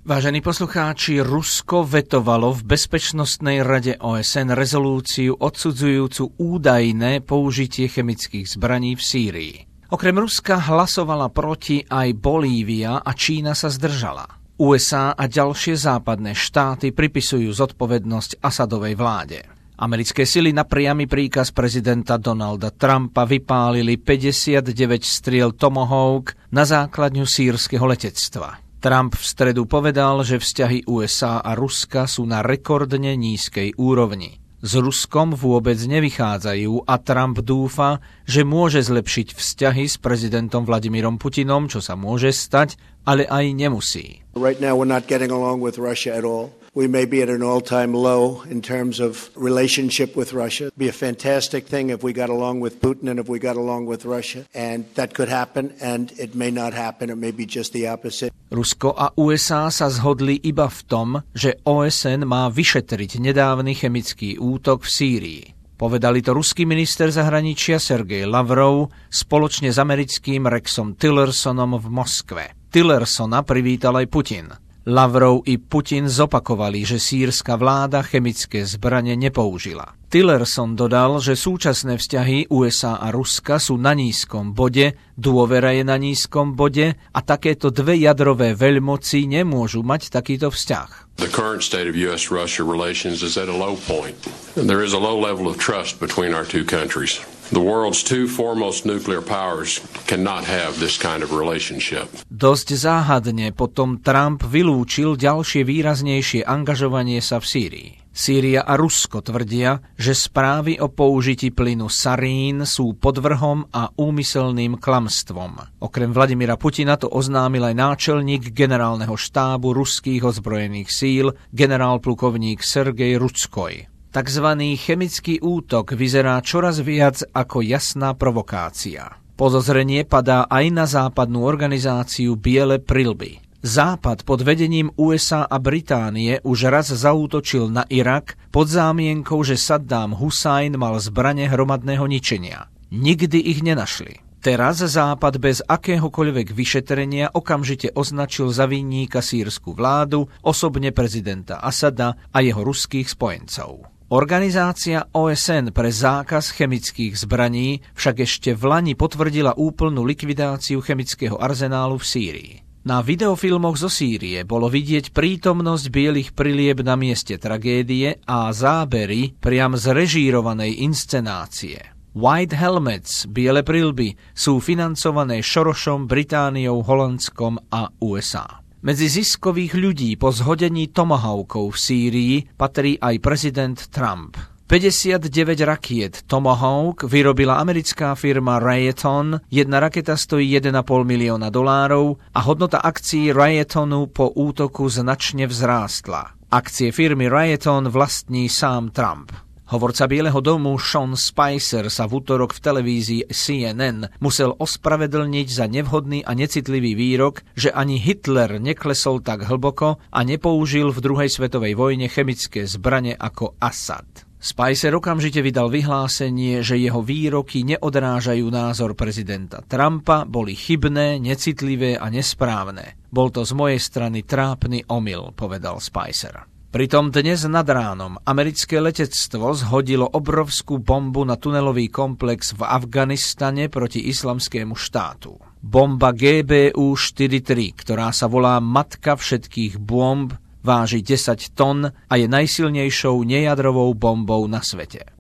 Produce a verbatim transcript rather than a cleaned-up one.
Vážení poslucháči, Rusko vetovalo v Bezpečnostnej rade ó es en rezolúciu odsudzujúcu údajné použitie chemických zbraní v Sýrii. Okrem Ruska hlasovala proti aj Bolívia a Čína sa zdržala. ú es á a ďalšie západné štáty pripisujú zodpovednosť Asadovej vláde. Americké sily na priamy príkaz prezidenta Donalda Trumpa vypálili päťdesiatdeväť striel Tomahawk na základňu sýrskeho letectva. Trump v stredu povedal, že vzťahy ú es á a Ruska sú na rekordne nízkej úrovni. S Ruskom vôbec nevychádzajú a Trump dúfa, že môže zlepšiť vzťahy s prezidentom Vladimírom Putinom, čo sa môže stať, ale aj nemusí. Right now we're not getting along with Russia at all. We may be at an all-time low in terms of relationship with Russia. It'd be a fantastic thing if we got along with Putin and if we got along with Russia. And that could happen, and it may not happen. It may be just the opposite. Rusko a ú es á sa zhodli iba v tom, že ó es en má vyšetriť nedávny chemický útok v Sýrii. Povedali to ruský minister zahraničia Sergej Lavrov spoločne s americkým Rexom Tillersonom v Moskve. Tillersona privítal aj Putin. Lavrov i Putin zopakovali, že sýrska vláda chemické zbrane nepoužila. Tillerson dodal, že súčasné vzťahy ú es á a Ruska sú na nízkom bode, dôvera je na nízkom bode a takéto dve jadrové veľmoci nemôžu mať takýto vzťah. The current state of ú es Russia relations is at a low point. There is a low level of trust between our two countries. The world's two foremost nuclear powers cannot have this kind of relationship. Dosť záhadne potom Trump vylúčil ďalšie výraznejšie angažovanie sa v Sýrii. Sýria a Rusko tvrdia, že správy o použití plynu sarín sú podvrhom a úmyselným klamstvom. Okrem Vladimíra Putina to oznámil aj náčelník generálneho štábu ruských ozbrojených síl, generál-plukovník Sergej Rutskoj. Takzvaný chemický útok vyzerá čoraz viac ako jasná provokácia. Podozrenie padá aj na západnú organizáciu Biele prilby. Západ pod vedením ú es á a Británie už raz zaútočil na Irak pod zámienkou, že Saddám Husajn mal zbrane hromadného ničenia. Nikdy ich nenašli. Teraz Západ bez akéhokoľvek vyšetrenia okamžite označil za vinníka sýrsku vládu, osobne prezidenta Asada a jeho ruských spojencov. Organizácia ó es en pre zákaz chemických zbraní však ešte vlani potvrdila úplnú likvidáciu chemického arzenálu v Sýrii. Na videofilmoch zo Sýrie bolo vidieť prítomnosť bielých prilieb na mieste tragédie a zábery priam z režírovanej inscenácie. White Helmets, biele prilby, sú financované Šorošom, Britániou, Holandskom a ú es á. Medzi ziskových ľudí po zhodení Tomahawkov v Sýrii patrí aj prezident Trump. päťdesiatdeväť rakiet Tomahawk vyrobila americká firma Raytheon, jedna raketa stojí jeden a pol milióna dolárov a hodnota akcií Raytheonu po útoku značne vzrástla. Akcie firmy Raytheon vlastní sám Trump. Hovorca Bieleho domu Sean Spicer sa v útorok v televízii C N N musel ospravedlniť za nevhodný a necitlivý výrok, že ani Hitler neklesol tak hlboko a nepoužil v druhej svetovej vojne chemické zbrane ako Assad. Spicer okamžite vydal vyhlásenie, že jeho výroky neodrážajú názor prezidenta Trumpa, boli chybné, necitlivé a nesprávne. Bol to z mojej strany trápny omyl, povedal Spicer. Pritom dnes nad ránom americké letectvo zhodilo obrovskú bombu na tunelový komplex v Afganistane proti islamskému štátu. Bomba G B U štyridsaťtri, ktorá sa volá Matka všetkých bomb, váži desať ton a je najsilnejšou nejadrovou bombou na svete.